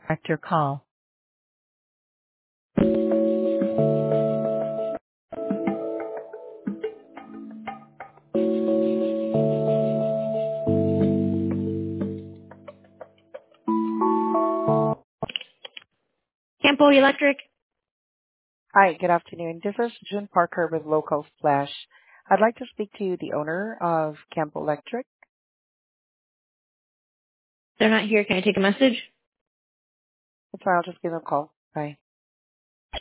Direct your call. Campo Electric. Hi, good afternoon. This is June Parker with Local Flash. I'd like to speak to the owner of Camp Electric. They're not here. Can I take a message? That's why I'll just give them a call. Bye.